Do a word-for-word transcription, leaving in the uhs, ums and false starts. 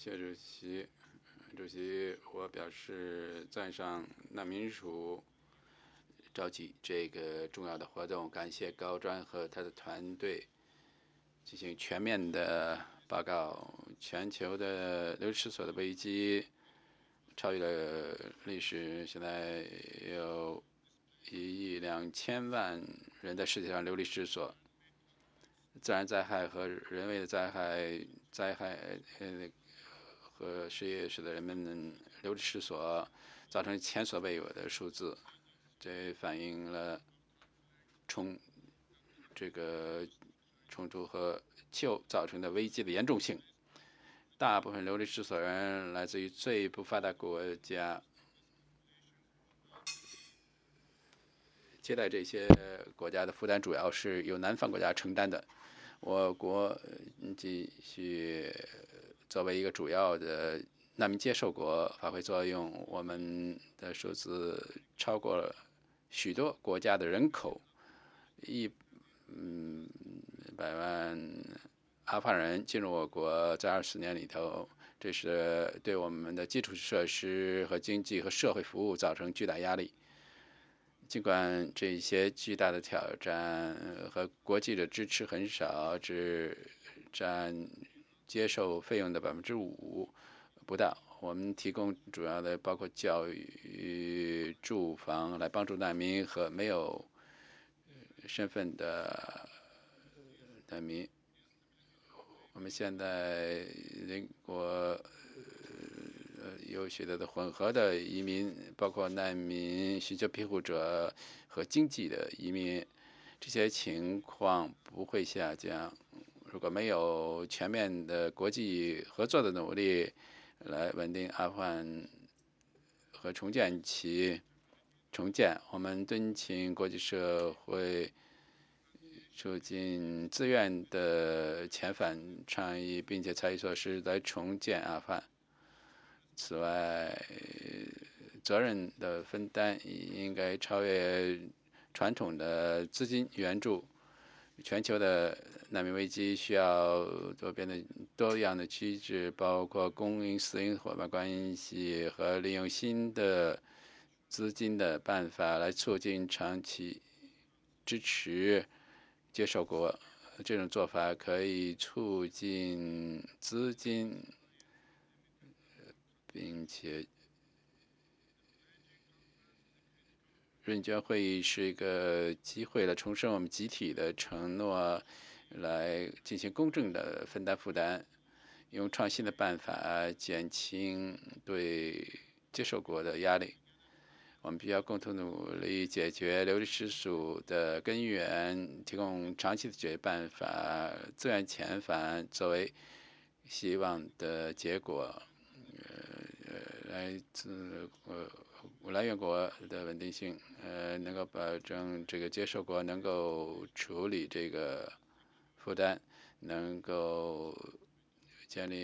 谢主席。主席，我表示赞赏难民署召集这个重要的活动，感谢高专和他的团队进行全面的报告。全球的流失所的危机超越了历史，现在有一亿两千万人在世界上流离失所。自然灾害和人为的灾害灾害呃和失业使得人们流离失所，造成前所未有的数字。这反映了冲这个冲突和气候造成的危机的严重性。大部分流离失所人来自于最不发达国家，接待这些国家的负担主要是由南方国家承担的。我国继续作为一个主要的难民接受国发挥作用，我们的数字超过了许多国家的人口，一嗯百万阿富汗人进入我国，在二十年里头，这是对我们的基础设施和经济和社会服务造成巨大压力。尽管这些巨大的挑战和国际的支持很少，只占接受费用的百分之五不到。我们提供主要的包括教育、住房，来帮助难民和没有身份的难民。我们现在邻国有许多的混合的移民，包括难民、寻求庇护者和经济的移民，这些情况不会下降。如果没有全面的国际合作的努力来稳定阿富汗和重建其重建，我们敦请国际社会促进自愿的遣返倡议，并且采取措施来重建阿富汗。此外，责任的分担应该超越传统的资金援助。全球的难民危机需要多边的多样的机制，包括公营私营伙伴关系和利用新的资金的办法来促进长期支持接受国。这种做法可以促进资金，并且人权会议是一个机会来重申我们集体的承诺，来进行公正的分担负担，用创新的办法减轻对接受国的压力。我们必须要共同努力解决流离失所的根源，提供长期的解决办法。自愿遣返作为希望的结果，呃，来自呃来源国的稳定性，呃，能够保证这个接受国能够处理这个负担，能够建立